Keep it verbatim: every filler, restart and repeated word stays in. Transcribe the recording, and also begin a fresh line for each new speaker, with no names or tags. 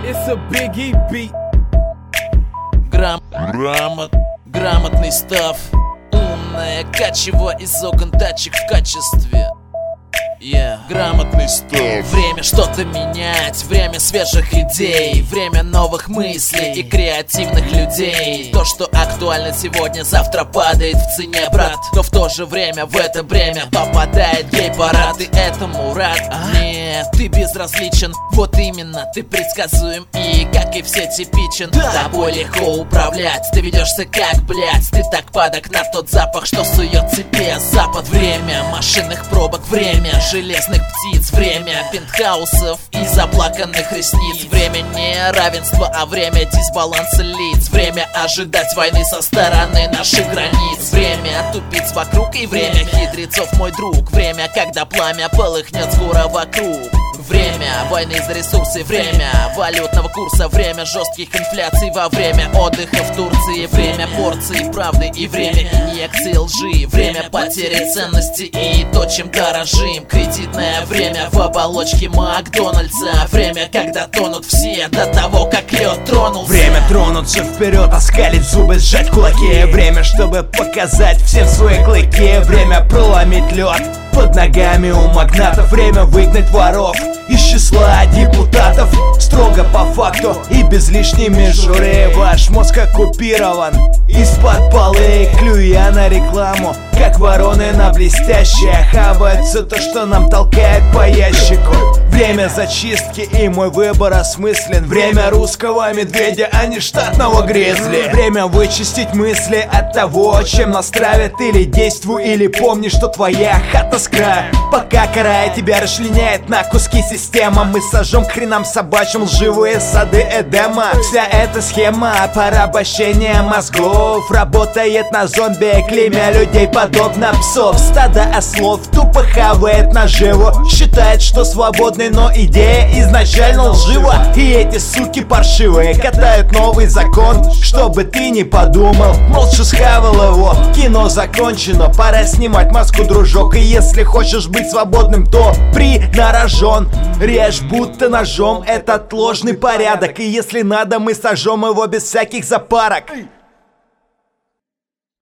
It's a Biggie beat.
Грам... Грамот... Грамотный став. Умная качево из окон тачек в качестве. Yeah. Грамотный став. Время что-то менять, время свежих идей, время новых мыслей и креативных людей. То, что актуально сегодня, завтра падает в цене, брат. Но в то же время в это время попадает гей-парад. Ты этому рад? А? Нет, ты безразличен. Вот именно, ты предсказуем и, как и все, типичен. Да. Тобой легко управлять, ты ведешься как, блять. Ты так падок на тот запах, что сует тебе запад. Время машинных пробок, время железных птиц, время пентхаусов и заплаканных ресниц. Время не равенства, а время дисбаланса лиц. Время ожидать войны со стороны наших границ. Время тупиц вокруг и время хитрецов, мой друг. Время, когда пламя полыхнет скоро вокруг. Время войны за ресурсы, время валютного курса, время жестких инфляций во время отдыха в Турции, время порций правды и время инъекций лжи, время потери ценности и то, чем дорожим. Кредитное время в оболочке Макдональдса, время, когда тонут все до того, как лед тронулся.
Время тронуться вперед, оскалить зубы, сжать кулаки. Время, чтобы показать всем свои клыки. Время проломить лед под ногами у магнатов. Время выгнать воров из числа депутатов. Строго по факту и без лишней мишуры. Ваш мозг оккупирован из-под полы, клюя на рекламу, как вороны на блестящее. Хавают все то, что нам толкает по ящику. Время зачистки, и мой выбор осмыслен. Время русского медведя, а не штатного гризли. Время вычистить мысли от того, чем нас травят. Или действуй, или помни, что твоя хата с края. Пока карая тебя расчленяет на куски система, мы сожжем к хренам собачьим лживые сады Эдема. Вся эта схема порабощения мозгов работает на зомби, клеймя людей подобно псов. Стадо ослов тупо хавает наживу, считает, что свободный, но идея изначально лжива. И эти суки паршивые катают новый закон, чтобы ты не подумал, молча схавал его. Кино закончено, пора снимать маску, дружок. И если хочешь быть свободным, то принарожен. Режь будто ножом этот ложный порядок. И если надо, мы сожжем его без всяких запарок.